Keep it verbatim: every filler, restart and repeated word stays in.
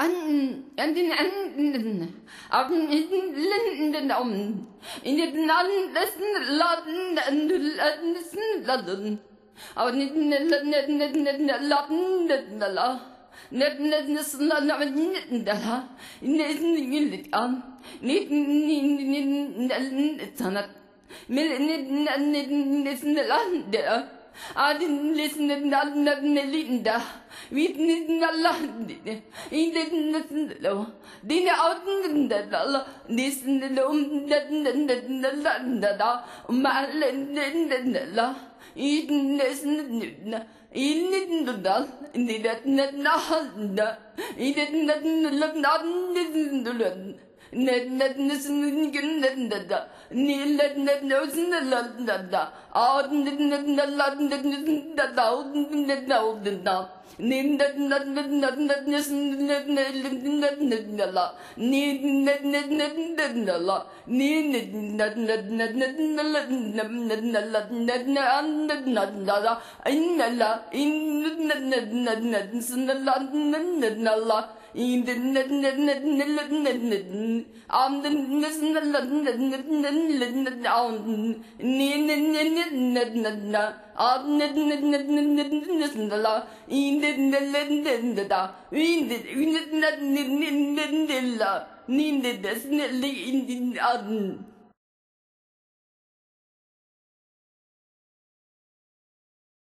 an an den an ab in den um in den letzten laden den letzten laden aber nicht nicht nicht nicht laden la nicht nicht nicht nicht da nicht nicht an nicht nicht sanat mil nicht nicht nicht laden adin listen linda we didn't Allah he didn't know dinner out in the dollar listen the loom that the malin in the la eating listen in the dull in the that not he didn't look not in the net net listen in the da Neil let net knows in the London out in the London that out in the London Need that not not not listen net net net net la need net net net net la need net net net net net net net net net net la in la in net net net net sin la net net la in the net net net net net net on the net net net net net net down need net net net net net on net net net net net net la in the net net net da in the net net net net net la need the net in the